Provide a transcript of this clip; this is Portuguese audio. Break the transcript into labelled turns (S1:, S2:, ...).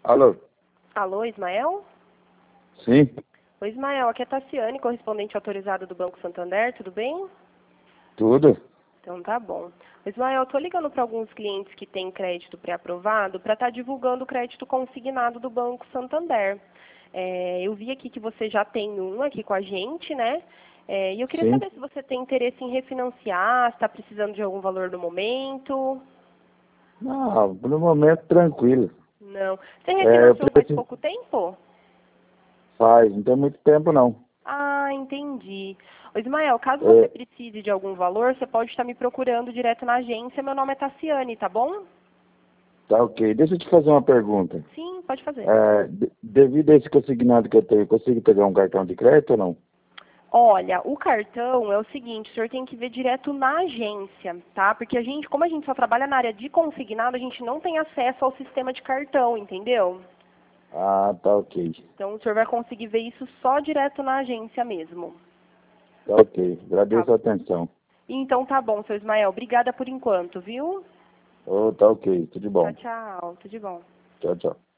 S1: Alô?
S2: Alô, Ismael?
S1: Sim?
S2: Oi, Ismael, aqui é Tassiane, correspondente autorizada do Banco Santander, tudo bem?
S1: Tudo?
S2: Então tá bom. Ismael, eu tô ligando para alguns clientes que têm crédito pré-aprovado para estar divulgando o crédito consignado do Banco Santander. Eu vi aqui que você já tem um aqui com a gente, né? E eu queria
S1: Sim?
S2: saber se você tem interesse em refinanciar, se está precisando de algum valor no momento.
S1: Não, no momento tranquilo.
S2: Não. Você
S1: Eu
S2: refinanciou faz
S1: preciso...
S2: pouco tempo?
S1: Faz, não tem muito tempo não.
S2: Ah, entendi. Ô, Ismael, caso você
S1: É,
S2: precise de algum valor, você pode estar me procurando direto na agência. Meu nome é Tassiane, tá bom?
S1: tá ok. Deixa eu te fazer uma pergunta.
S2: Sim, pode fazer.
S1: Devido a esse consignado que eu tenho, eu consigo pegar um cartão de crédito ou não?
S2: Olha, o cartão é o seguinte, o senhor tem que ver direto na agência, tá? Porque como a gente só trabalha na área de consignado, a gente não tem acesso ao sistema de cartão, entendeu?
S1: Ah, tá ok.
S2: Então o senhor vai conseguir ver isso só direto na agência mesmo.
S1: Tá ok.
S2: Tá.
S1: Agradeço a atenção.
S2: Então tá bom, seu Ismael. Obrigada por enquanto, viu?
S1: Tá ok. Tudo de
S2: Tchau,
S1: bom.
S2: tchau. Tudo de bom.
S1: Tchau, tchau.